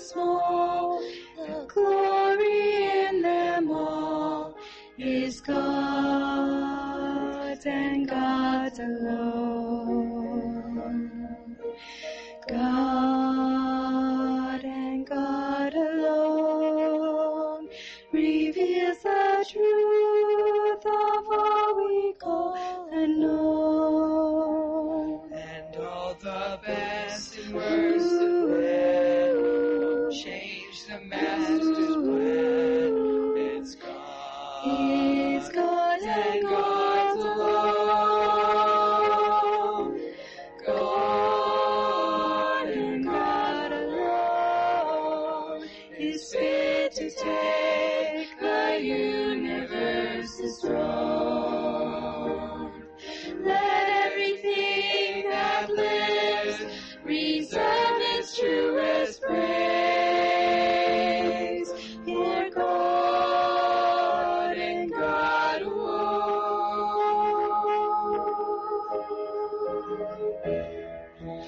small, the glory in them all is God's and God's alone. God and God alone reveals the truth of all we call and know. And all the best and worst of men change the master's plan. It's God and God's alone. God and God alone is fit to take the universe's throne. Let everything that lives reserve its truest praise for God and God alone.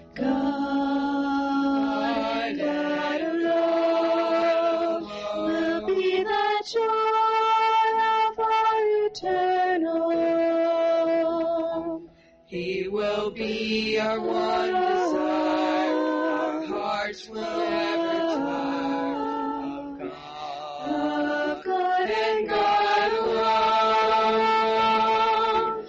God alone will be the joy of our eternal home. He will be our one desire. Our hearts will never tire of God and God alone.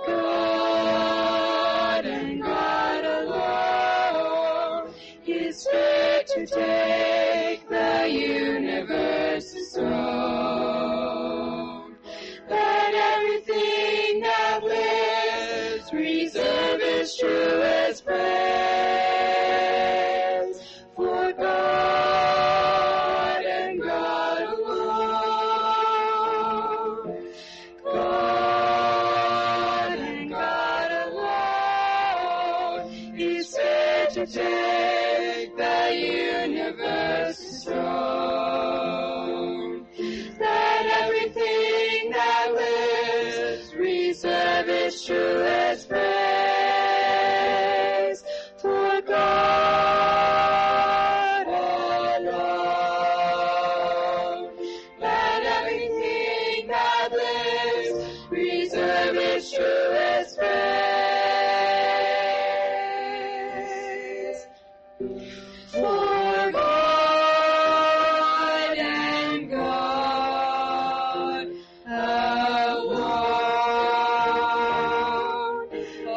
God and God alone is fit to take the universe's throne. Let everything that lives reserve its truest praise for God and God alone. God and God alone is fit to take the universe's throne. Let everything that lives reserve its truest praise for God alone. Let everything that lives reserve its truest praise for God and God alone.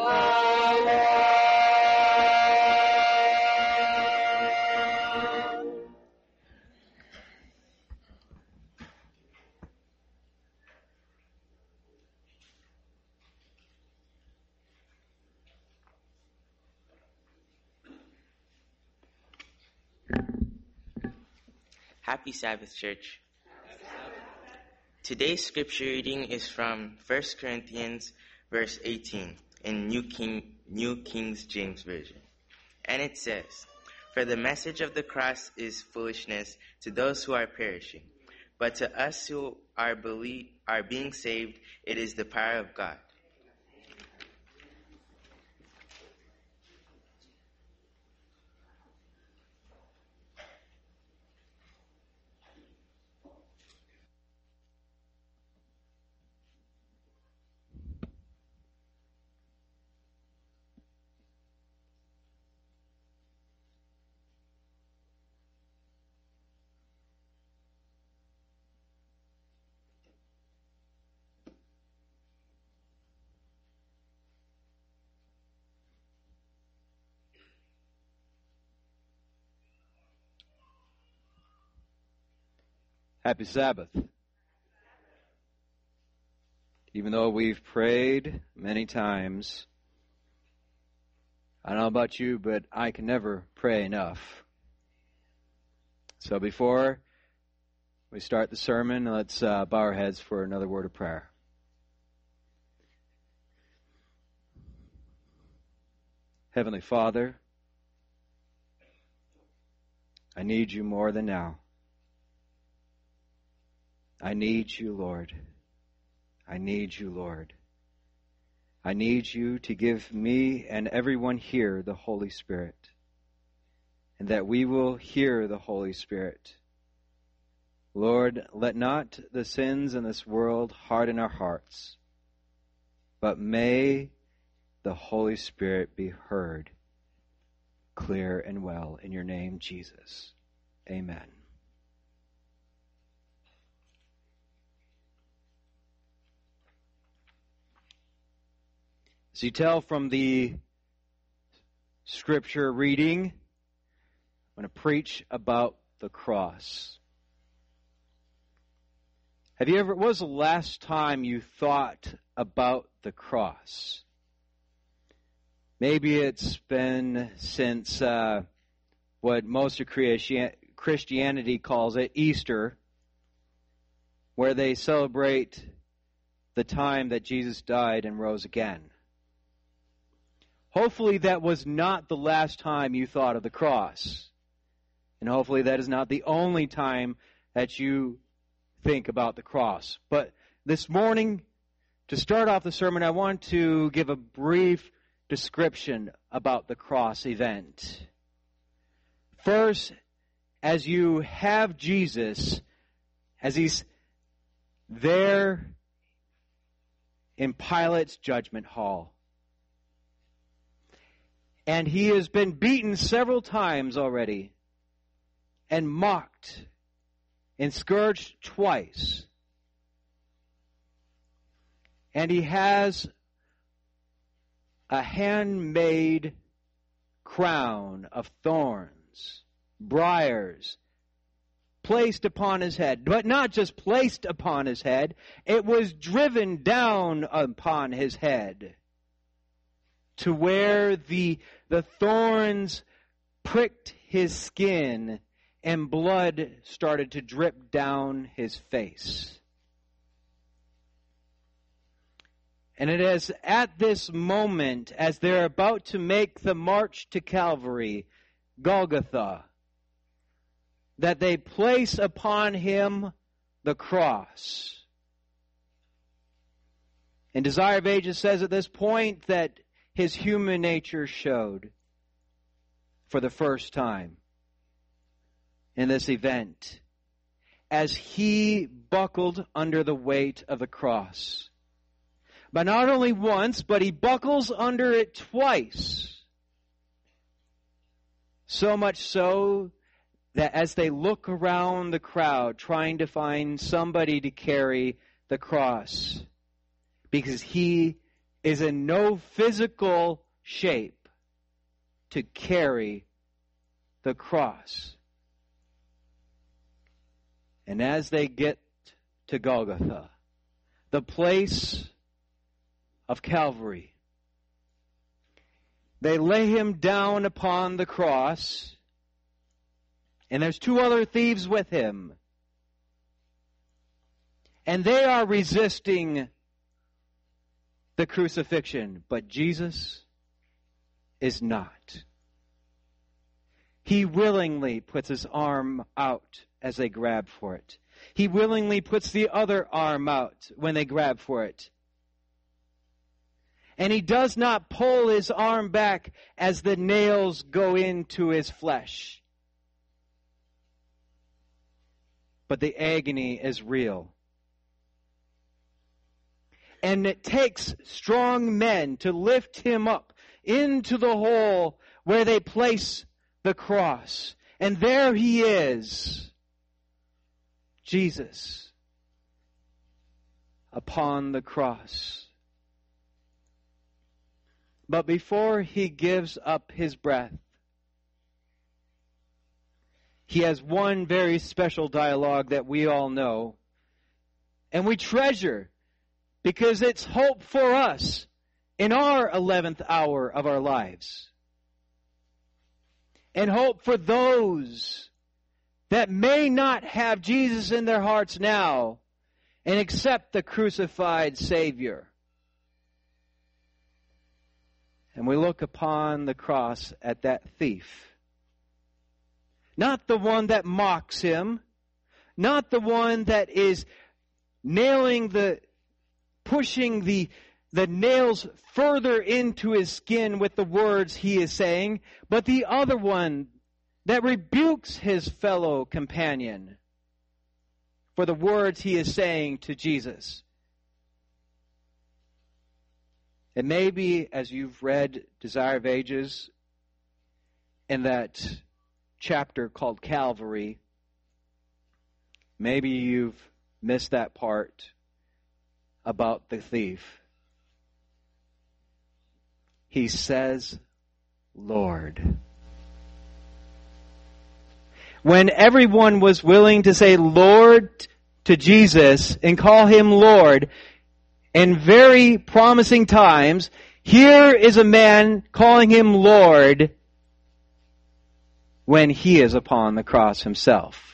Happy Sabbath, Church. Today's scripture reading is from 1 Corinthians verse 18 in New King James Version. And it says, "For the message of the cross is foolishness to those who are perishing, but to us who are being saved, it is the power of God." Happy Sabbath. Even though we've prayed many times, I don't know about you, but I can never pray enough. So before we start the sermon, let's bow our heads for another word of prayer. Heavenly Father, I need you more than now. I need you, Lord. I need you, Lord. I need you to give me and everyone here the Holy Spirit. and that we will hear the Holy Spirit. Lord, let not the sins in this world harden our hearts, but may the Holy Spirit be heard clear and well. In your name, Jesus. Amen. As you tell from the scripture reading, I'm going to preach about the cross. When was the last time you thought about the cross? Maybe it's been since what most of Christianity calls it, Easter, where they celebrate the time that Jesus died and rose again. Hopefully that was not the last time you thought of the cross. And hopefully that is not the only time that you think about the cross. But this morning, to start off the sermon, I want to give a brief description about the cross event. First, as you have Jesus, as he's there in Pilate's judgment hall, and he has been beaten several times already, and mocked, and scourged twice. And he has a handmade crown of thorns, briars, placed upon his head. But not just placed upon his head, it was driven down upon his head to where the thorns pricked his skin and blood started to drip down his face. And it is at this moment, as they're about to make the march to Calvary, Golgotha, that they place upon him the cross. And Desire of Ages says at this point that his human nature showed for the first time in this event, as he buckled under the weight of the cross. But not only once, but he buckles under it twice. So much so that as they look around the crowd trying to find somebody to carry the cross, because he is in no physical shape to carry the cross. And as they get to Golgotha, the place of Calvary, they lay him down upon the cross, and there's two other thieves with him. And they are resisting the crucifixion, but Jesus is not. He willingly puts his arm out as they grab for it. He willingly puts the other arm out when they grab for it. And he does not pull his arm back as the nails go into his flesh. But the agony is real. And it takes strong men to lift him up into the hole where they place the cross. And there he is, Jesus, upon the cross. But before he gives up his breath, he has one very special dialogue that we all know and we treasure, because it's hope for us in our 11th hour of our lives. And hope for those that may not have Jesus in their hearts now and accept the crucified Savior. And we look upon the cross at that thief. Not the one that mocks him, not the one that is pushing the nails further into his skin with the words he is saying, but the other one that rebukes his fellow companion for the words he is saying to Jesus. It may be, as you've read Desire of Ages, in that chapter called Calvary, maybe you've missed that part about the thief. He says, Lord. When everyone was willing to say Lord to Jesus and call him Lord in very promising times, here is a man calling him Lord when he is upon the cross himself.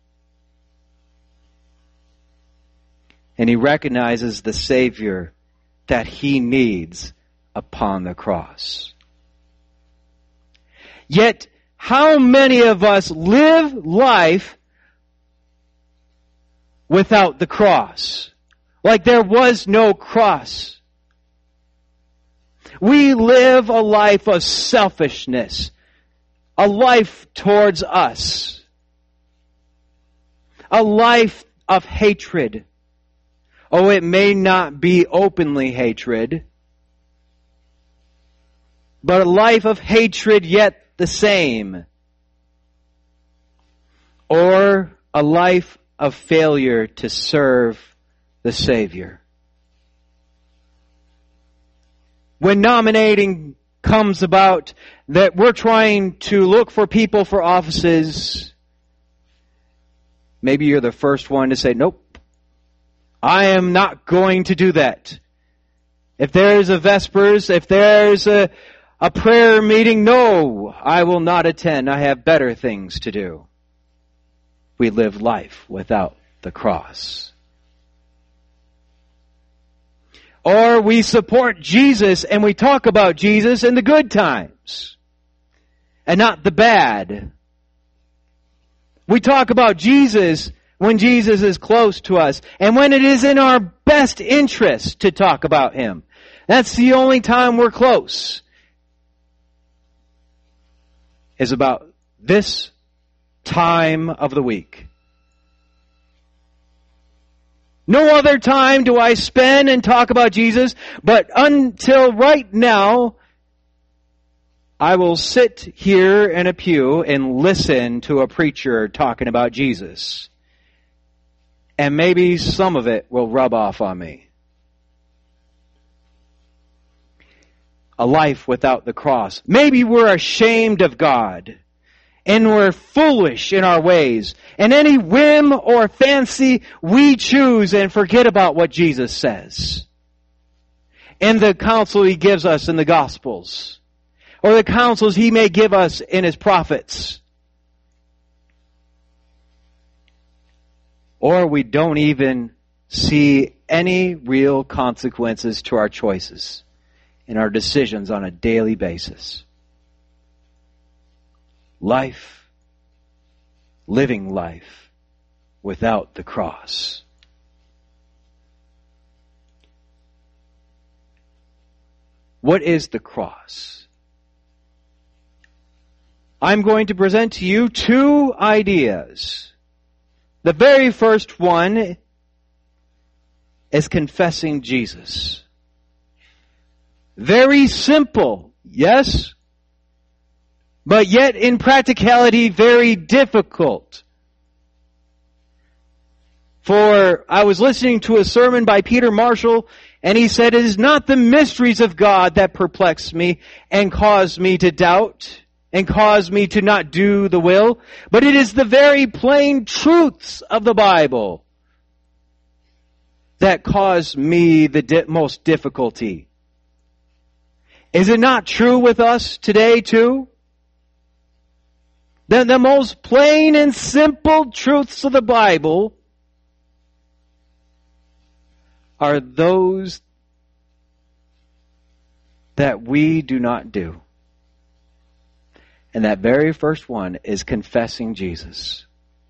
And he recognizes the Savior that he needs upon the cross. Yet, how many of us live life without the cross? Like there was no cross. We live a life of selfishness, a life towards us, a life of hatred. Oh, it may not be openly hatred, but a life of hatred yet the same. Or a life of failure to serve the Savior. When nominating comes about, that we're trying to look for people for offices, maybe you're the first one to say, nope, I am not going to do that. If there's a Vespers, if there's a prayer meeting, no, I will not attend. I have better things to do. We live life without the cross. Or we support Jesus and we talk about Jesus in the good times and not the bad. We talk about Jesus when Jesus is close to us and when it is in our best interest to talk about Him. That's the only time we're close. Is about this time of the week. No other time do I spend and talk about Jesus, but until right now, I will sit here in a pew and listen to a preacher talking about Jesus. And maybe some of it will rub off on me. A life without the cross. Maybe we're ashamed of God. And we're foolish in our ways. And any whim or fancy we choose and forget about what Jesus says. In the counsel He gives us in the Gospels. Or the counsels He may give us in His prophets. Or we don't even see any real consequences to our choices and our decisions on a daily basis. Life, living life without the cross. What is the cross? I'm going to present to you two ideas. The very first one is confessing Jesus. Very simple, yes? But yet in practicality very difficult. For I was listening to a sermon by Peter Marshall, and he said, it is not the mysteries of God that perplex me and cause me to doubt and cause me to not do the will, but it is the very plain truths of the Bible that cause me the most difficulty. Is it not true with us today too? That the most plain and simple truths of the Bible are those that we do not do. And that very first one is confessing Jesus.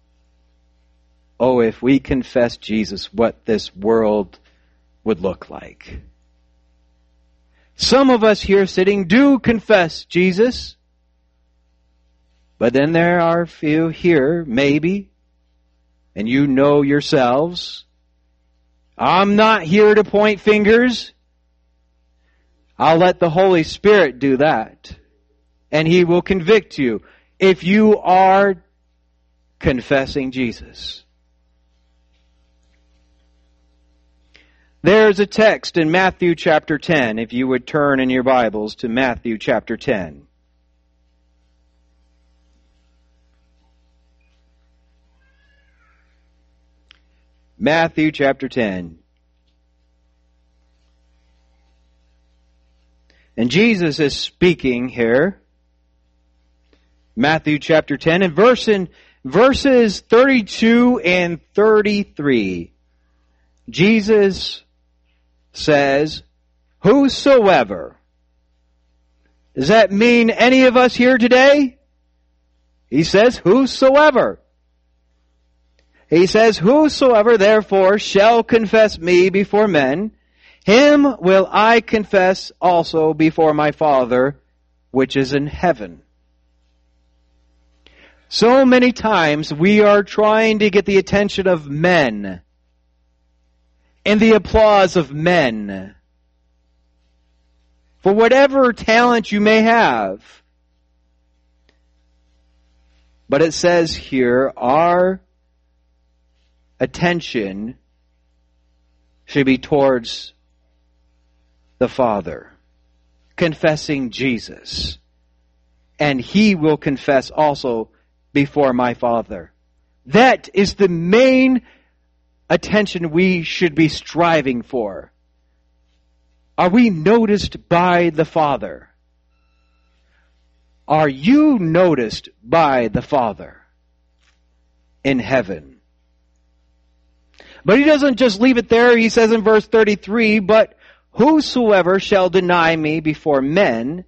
Oh, if we confess Jesus, what this world would look like. Some of us here sitting do confess Jesus. But then there are a few here, maybe, and you know yourselves. I'm not here to point fingers. I'll let the Holy Spirit do that. And He will convict you if you are confessing Jesus. There's a text in Matthew chapter 10, if you would turn in your Bibles to Matthew chapter 10. Matthew chapter 10. And Jesus is speaking here. Matthew chapter 10 and verses 32 and 33. Jesus says, whosoever. Does that mean any of us here today? He says, whosoever. He says, whosoever therefore shall confess me before men, him will I confess also before my Father, which is in heaven. So many times we are trying to get the attention of men and the applause of men for whatever talent you may have. But it says here, our attention should be towards the Father, confessing Jesus. And He will confess also before my Father. That is the main attention we should be striving for. Are we noticed by the Father? Are you noticed by the Father in heaven? But He doesn't just leave it there. He says in verse 33, but whosoever shall deny me before men,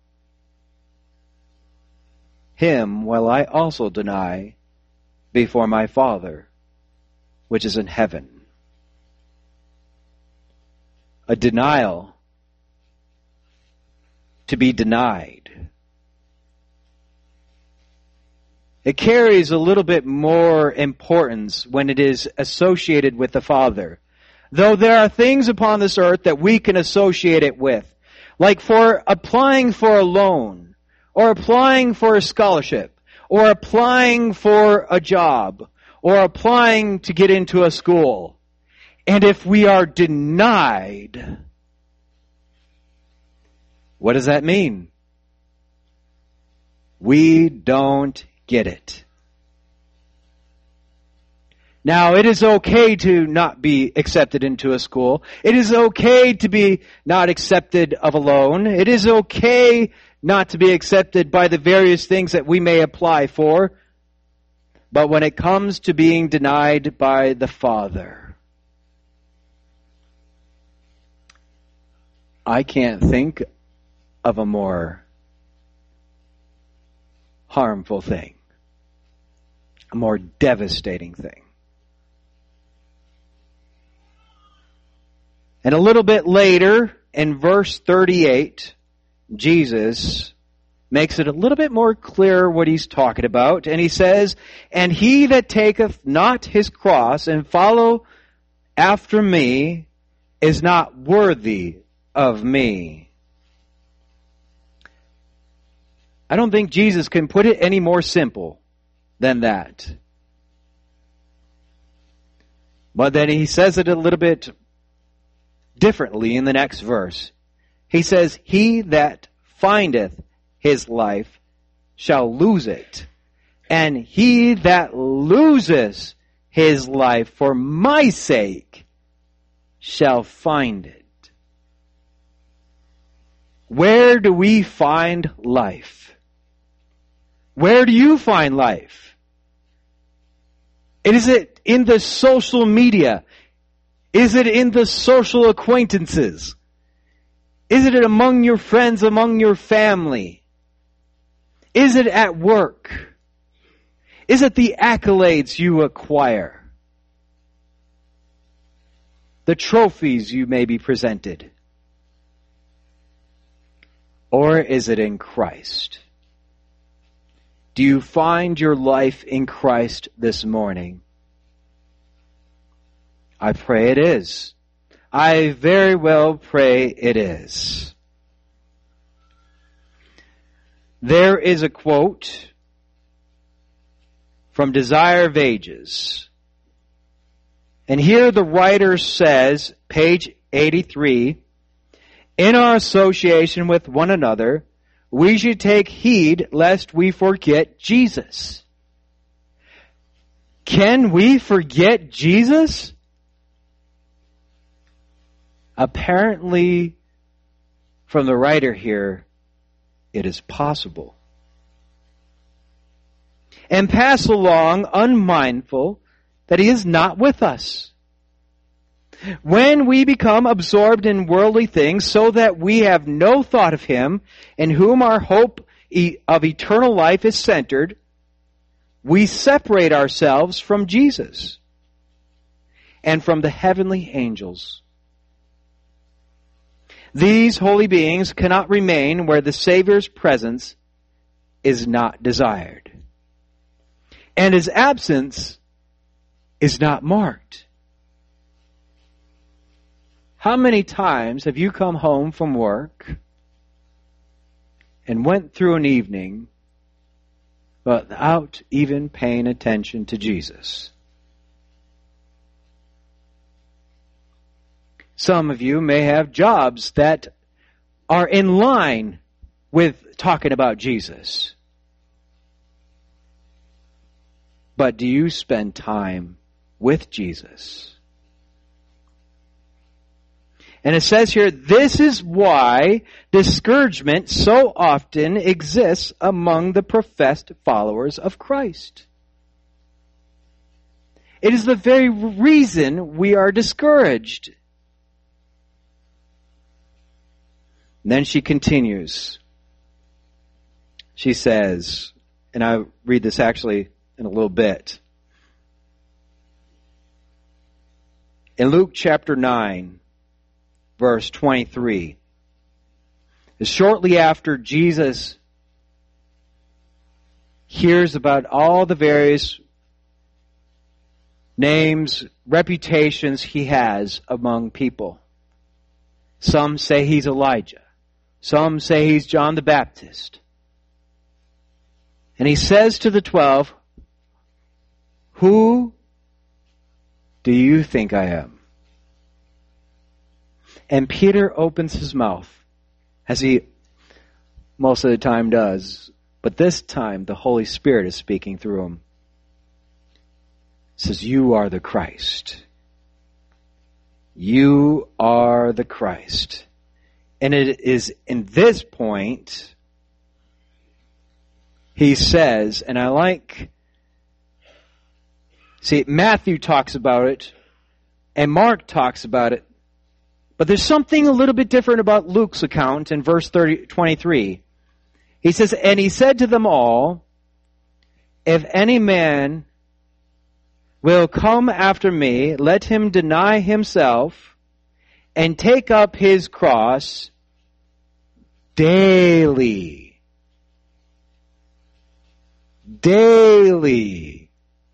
him will I also deny before my Father, which is in heaven. A denial, to be denied. It carries a little bit more importance when it is associated with the Father. Though there are things upon this earth that we can associate it with, like for applying for a loan, or applying for a scholarship, or applying for a job, or applying to get into a school. And if we are denied, what does that mean? We don't get it. Now, it is okay to not be accepted into a school. It is okay to be not accepted of a loan. It is okay not to be accepted by the various things that we may apply for. But when it comes to being denied by the Father, I can't think of a more harmful thing, a more devastating thing. And a little bit later, in verse 38, Jesus makes it a little bit more clear what He's talking about. And He says, and he that taketh not his cross and follow after me is not worthy of me. I don't think Jesus can put it any more simple than that. But then He says it a little bit differently in the next verse. He says, he that findeth his life shall lose it, and he that loses his life for my sake shall find it. Where do we find life? Where do you find life? Is it in the social media? Is it in the social acquaintances? Is it among your friends, among your family? Is it at work? Is it the accolades you acquire? The trophies you may be presented? Or is it in Christ? Do you find your life in Christ this morning? I pray it is. I very well pray it is. There is a quote from Desire of Ages. And here the writer says, page 83, in our association with one another, we should take heed lest we forget Jesus. Can we forget Jesus? Apparently, from the writer here, it is possible. And pass along unmindful that He is not with us. When we become absorbed in worldly things so that we have no thought of Him in whom our hope of eternal life is centered, we separate ourselves from Jesus and from the heavenly angels. These holy beings cannot remain where the Savior's presence is not desired, and His absence is not marked. How many times have you come home from work and went through an evening without even paying attention to Jesus? Some of you may have jobs that are in line with talking about Jesus. But do you spend time with Jesus? And it says here, this is why discouragement so often exists among the professed followers of Christ. It is the very reason we are discouraged. And then she continues. She says, and I'll read this actually in a little bit. In Luke chapter 9, verse 23, shortly after Jesus hears about all the various names, reputations He has among people. Some say He's Elijah. Some say He's John the Baptist. And He says to the 12, who do you think I am? And Peter opens his mouth, as he most of the time does. But this time, the Holy Spirit is speaking through him. He says, you are the Christ. You are the Christ. And it is in this point, he says, and I like, see, Matthew talks about it, and Mark talks about it, but there's something a little bit different about Luke's account in verse 23. He says, and He said to them all, if any man will come after me, let him deny himself and take up his cross daily. Daily.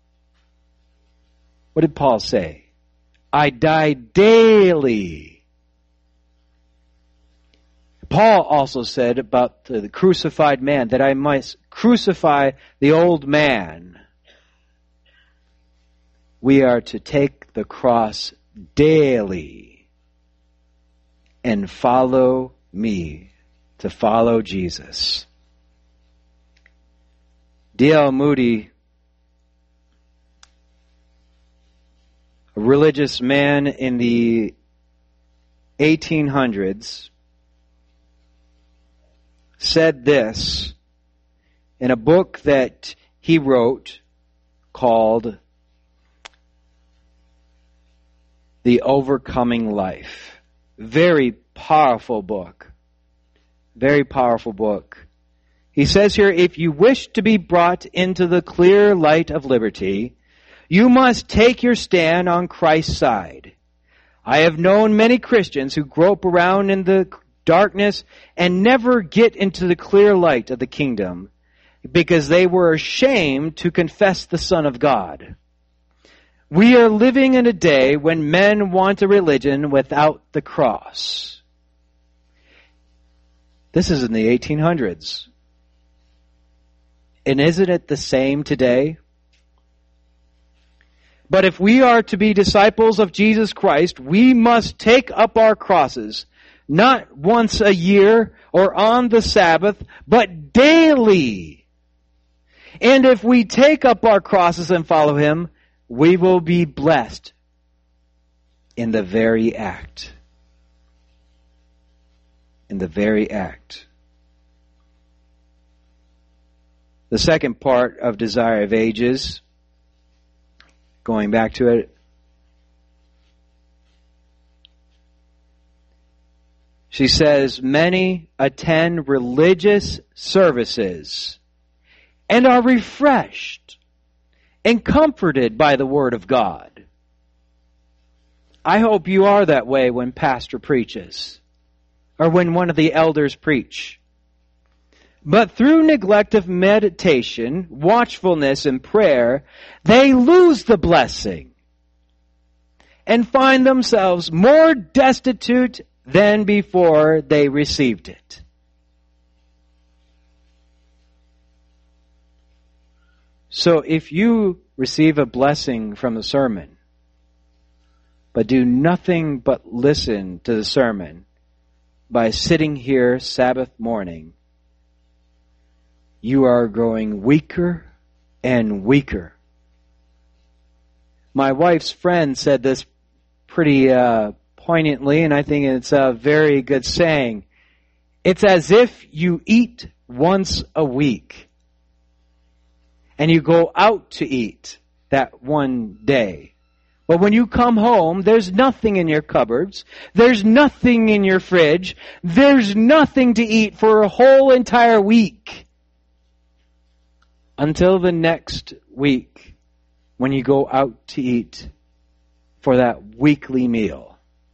What did Paul say? I die daily. Paul also said about the crucified man that I must crucify the old man. We are to take the cross daily and follow me, to follow Jesus. D.L. Moody, a religious man in the 1800s, said this in a book that he wrote called The Overcoming Life. Very powerful book. Very powerful book. He says here, if you wish to be brought into the clear light of liberty, you must take your stand on Christ's side. I have known many Christians who grope around in the darkness and never get into the clear light of the kingdom. because they were ashamed to confess the Son of God. We are living in a day when men want a religion without the cross. This is in the 1800s. And isn't it the same today? But if we are to be disciples of Jesus Christ, we must take up our crosses, not once a year or on the Sabbath, but daily. And if we take up our crosses and follow Him, we will be blessed in the very act. In the very act. The second part of Desire of Ages, going back to it, she says, many attend religious services and are refreshed and comforted by the Word of God. I hope you are that way when pastor preaches or when one of the elders preach. But through neglect of meditation, watchfulness, and prayer, they lose the blessing and find themselves more destitute than before they received it. So if you receive a blessing from the sermon, but do nothing but listen to the sermon by sitting here Sabbath morning, you are growing weaker and weaker. My wife's friend said this pretty poignantly, and I think it's a very good saying. It's as if you eat once a week and you go out to eat that one day. But when you come home, there's nothing in your cupboards. There's nothing in your fridge. There's nothing to eat for a whole entire week. Until the next week when you go out to eat for that weekly meal.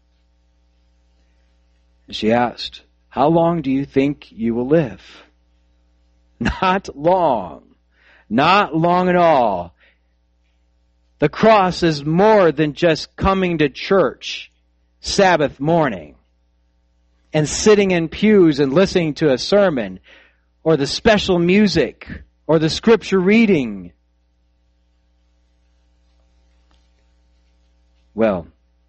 She asked, how long do you think you will live? Not long. Not long at all. The cross is more than just coming to church Sabbath morning and sitting in pews and listening to a sermon or the special music or the scripture reading. Well,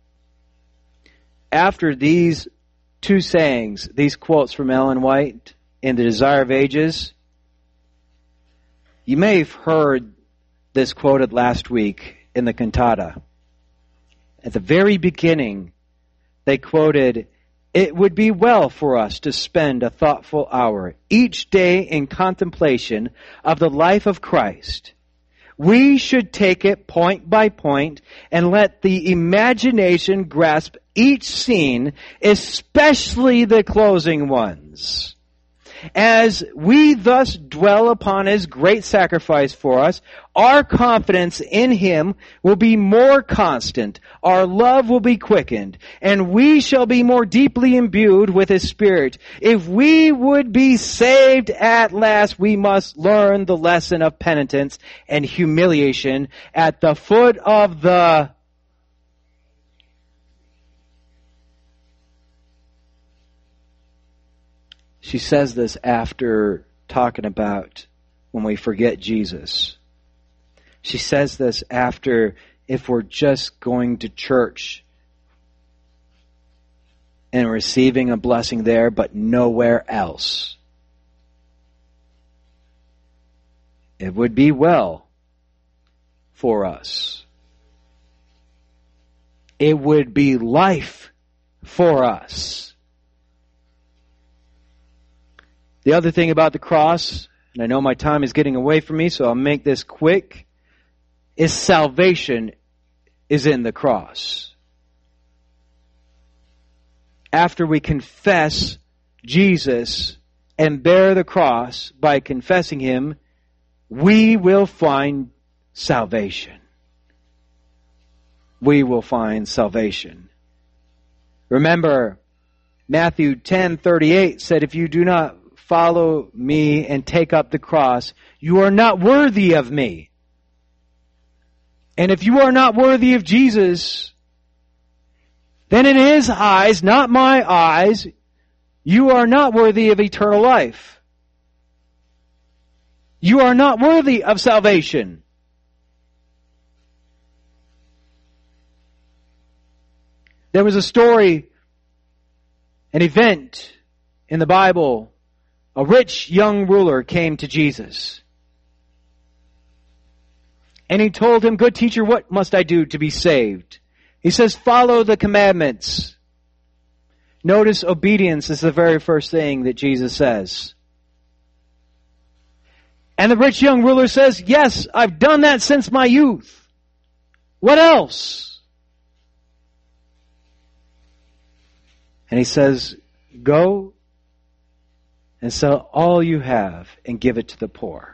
after these two sayings, these quotes from Ellen White in The Desire of Ages, you may have heard this quoted last week in the cantata. At the very beginning, they quoted, "It would be well for us to spend a thoughtful hour each day in contemplation of the life of Christ. We should take it point by point and let the imagination grasp each scene, especially the closing ones. As we thus dwell upon His great sacrifice for us, our confidence in Him will be more constant, our love will be quickened, and we shall be more deeply imbued with His Spirit. If we would be saved at last, we must learn the lesson of penitence and humiliation at the foot of the..." She says this after talking about when we forget Jesus. She says this after if we're just going to church and receiving a blessing there, but nowhere else. It would be well for us. It would be life for us. The other thing about the cross, and I know my time is getting away from me, so I'll make this quick, is salvation is in the cross. After we confess Jesus and bear the cross by confessing Him, we will find salvation. We will find salvation. Remember, Matthew 10:38 said, if you do not follow me and take up the cross, you are not worthy of me. And if you are not worthy of Jesus, then in His eyes, not my eyes, you are not worthy of eternal life. You are not worthy of salvation. There was a story, an event in the Bible. A rich young ruler came to Jesus. And he told him, "Good teacher, what must I do to be saved?" He says, "Follow the commandments." Notice obedience is the very first thing that Jesus says. And the rich young ruler says, "Yes, I've done that since my youth. What else?" And he says, "Go and sell all you have and give it to the poor."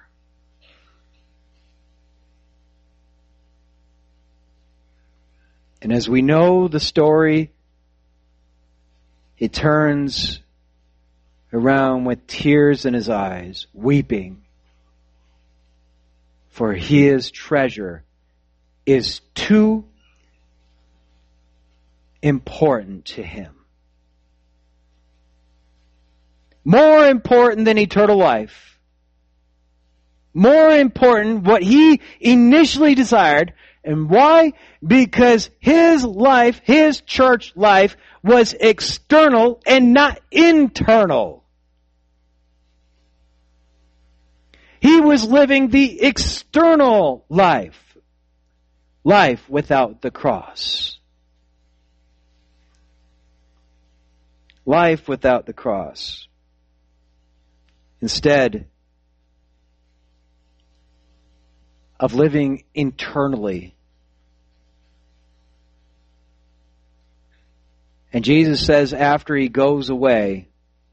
And as we know the story, he turns around with tears in his eyes, weeping, for his treasure is too important to him. More important than eternal life. More important what he initially desired. And why? Because his life, his church life, was external and not internal. He was living the external life. Life without the cross. Life without the cross. Instead of living internally. And Jesus says after he goes away,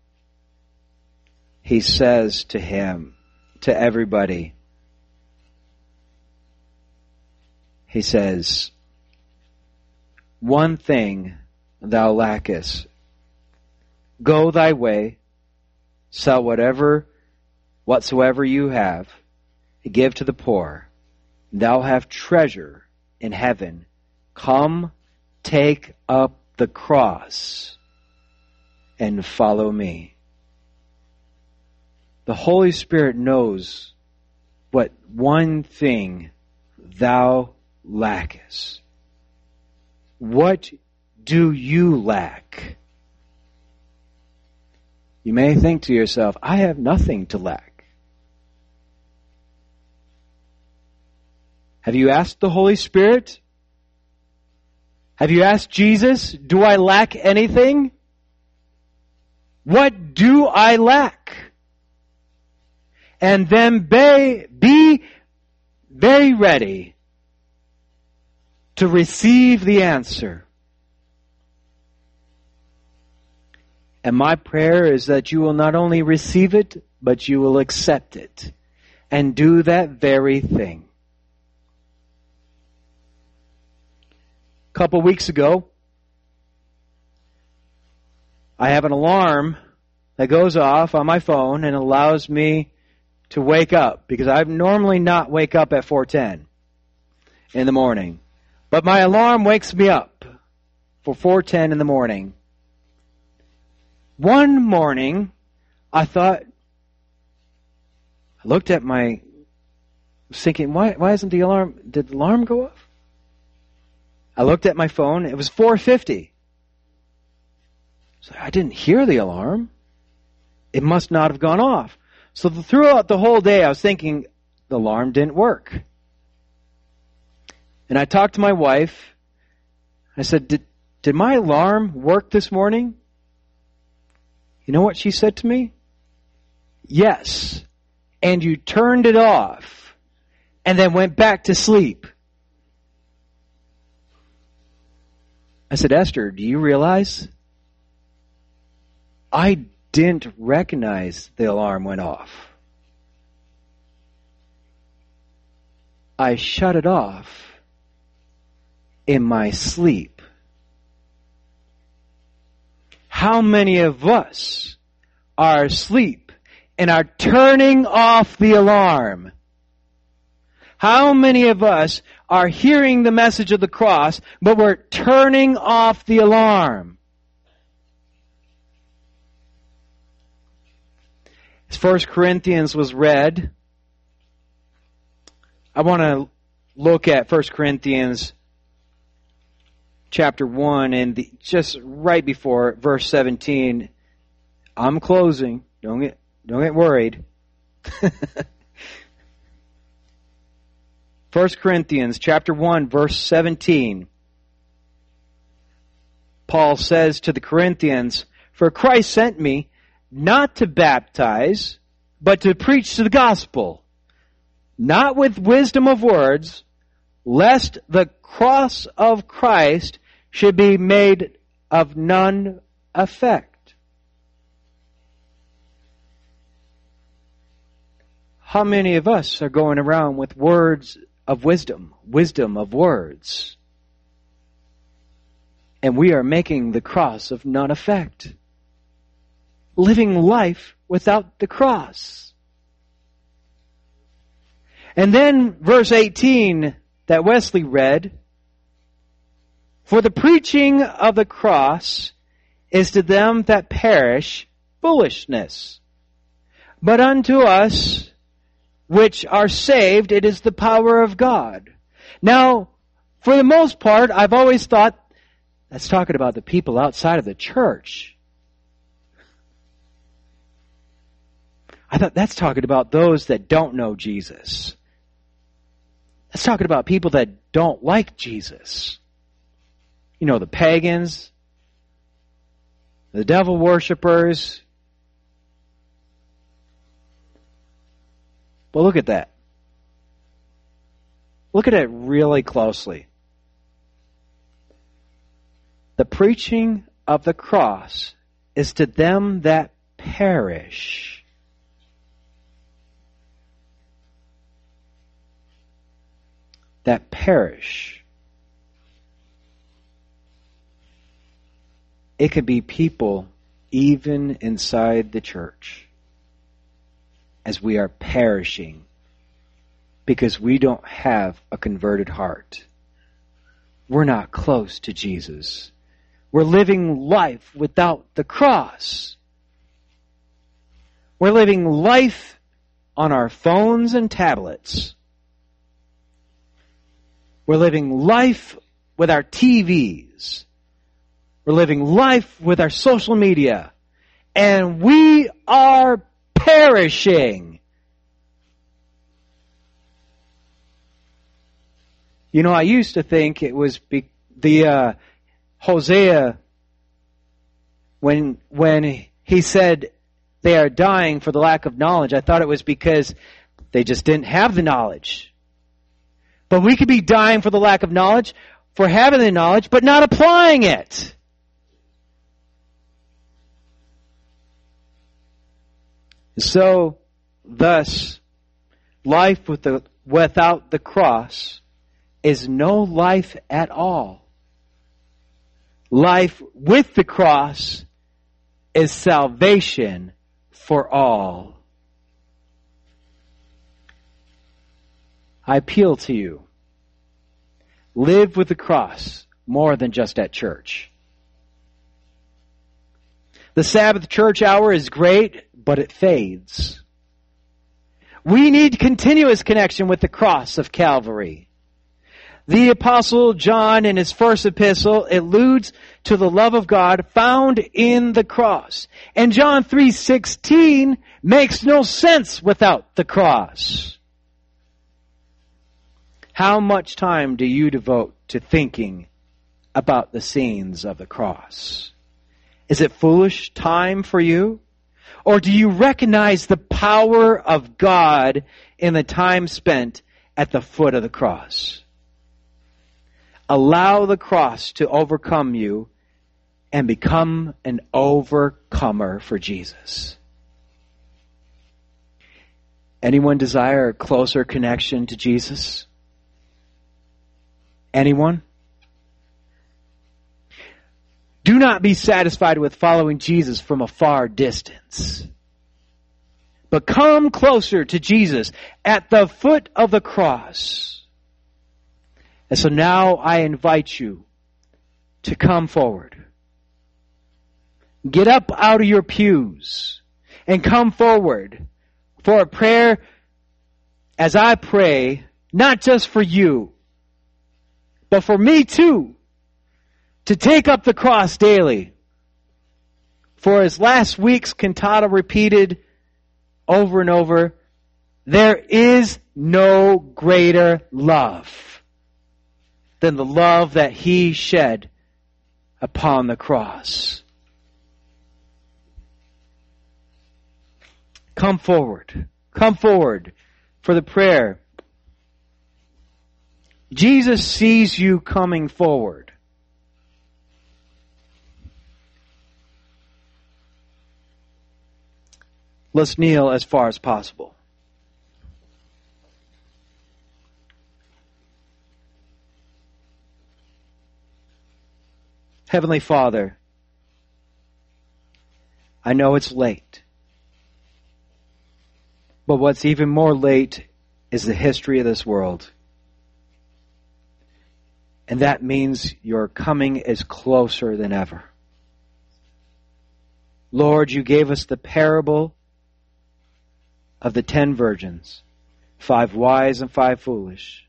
he says to him, to everybody, he says, "One thing thou lackest. Go thy way, sell whatsoever you have, give to the poor. Thou have treasure in heaven. Come, take up the cross and follow me." The Holy Spirit knows what one thing thou lackest. What do you lack? You may think to yourself, I have nothing to lack. Have you asked the Holy Spirit? Have you asked Jesus, do I lack anything? What do I lack? And then be very ready to receive the answer. And my prayer is that you will not only receive it, but you will accept it and do that very thing. A couple weeks ago, I have an alarm that goes off on my phone and allows me to wake up, because I normally not wake up at 4:10 in the morning. But my alarm wakes me up for 4:10 in the morning. One morning, I looked at my, thinking, why isn't the alarm, did the alarm go off? I looked at my phone, it was 4:50. So I didn't hear the alarm. It must not have gone off. So throughout the whole day, I was thinking, the alarm didn't work. And I talked to my wife. I said, did my alarm work this morning? You know what she said to me? Yes. And you turned it off and then went back to sleep. I said, Esther, do you realize I didn't recognize the alarm went off? I shut it off in my sleep. How many of us are asleep and are turning off the alarm. How many of us are hearing the message of the cross, but we're turning off the alarm? As 1 Corinthians was read, I want to look at 1 Corinthians chapter 1 and just right before verse 17. I'm closing. Don't get worried. 1 Corinthians chapter 1 verse 17. Paul says to the Corinthians, "For Christ sent me not to baptize, but to preach the gospel, not with wisdom of words, lest the cross of Christ should be made of none effect." How many of us are going around with words of wisdom of words, and we are making the cross of none effect, living life without the cross? And then verse 18 that Wesley read, "For the preaching of the cross is to them that perish foolishness, but unto us which are saved, it is the power of God." Now, for the most part, I've always thought that's talking about the people outside of the church. I thought that's talking about those that don't know Jesus. That's talking about people that don't like Jesus. You know, the pagans, the devil worshipers. But look at that. Look at it really closely. The preaching of the cross is to them that perish. That perish. It could be people even inside the church, as we are perishing because we don't have a converted heart. We're not close to Jesus. We're living life without the cross. We're living life on our phones and tablets. We're living life with our TVs. We're living life with our social media. And we are perishing. You know, I used to think it was the Hosea when he said they are dying for the lack of knowledge. I thought it was because they just didn't have the knowledge. But we could be dying for the lack of knowledge, for having the knowledge, but not applying it. So, thus, life without the cross is no life at all. Life with the cross is salvation for all. I appeal to you. Live with the cross more than just at church. The Sabbath church hour is great, but it fades. We need continuous connection with the cross of Calvary. The Apostle John, in his first epistle, alludes to the love of God found in the cross. And John 3:16 makes no sense without the cross. How much time do you devote to thinking about the scenes of the cross? Is it foolish time for you? Or do you recognize the power of God in the time spent at the foot of the cross? Allow the cross to overcome you and become an overcomer for Jesus. Anyone desire a closer connection to Jesus? Anyone? Do not be satisfied with following Jesus from a far distance, but come closer to Jesus at the foot of the cross. And so now I invite you to come forward. Get up out of your pews and come forward for a prayer as I pray, not just for you, but for me too, to take up the cross daily. For as last week's cantata repeated over and over, there is no greater love than the love that He shed upon the cross. Come forward. Come forward for the prayer. Jesus sees you coming forward. Let's kneel as far as possible. Heavenly Father, I know it's late. But what's even more late is the history of this world. And that means your coming is closer than ever. Lord, you gave us the parable of the 10 virgins, 5 wise and 5 foolish.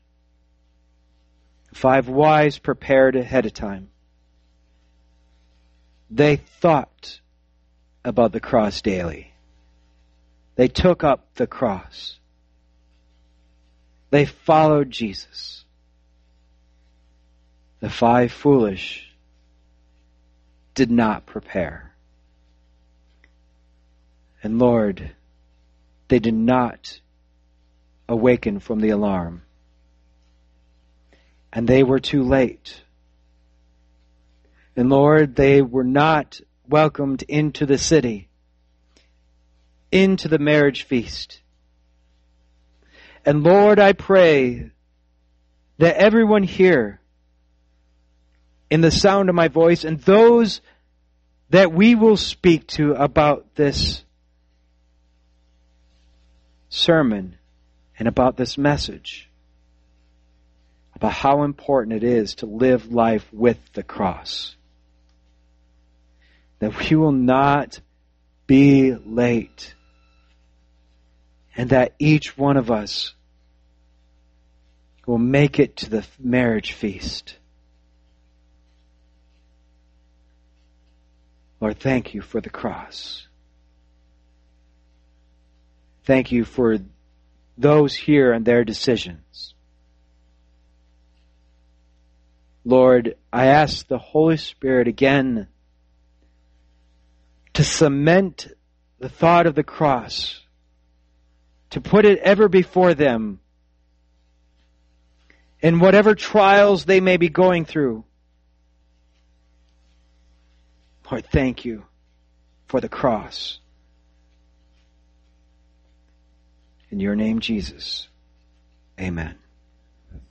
5 wise prepared ahead of time. They thought about the cross daily. They took up the cross. They followed Jesus. The 5 foolish did not prepare. And Lord, they did not awaken from the alarm. And they were too late. And Lord, they were not welcomed into the city, into the marriage feast. And Lord, I pray that everyone here, in the sound of my voice, and those that we will speak to about this sermon and about this message, about how important it is to live life with the cross, that we will not be late, and that each one of us will make it to the marriage feast. Lord, thank you for the cross. Thank you for those here and their decisions. Lord, I ask the Holy Spirit again to cement the thought of the cross, to put it ever before them in whatever trials they may be going through. Lord, thank you for the cross. In your name, Jesus, amen.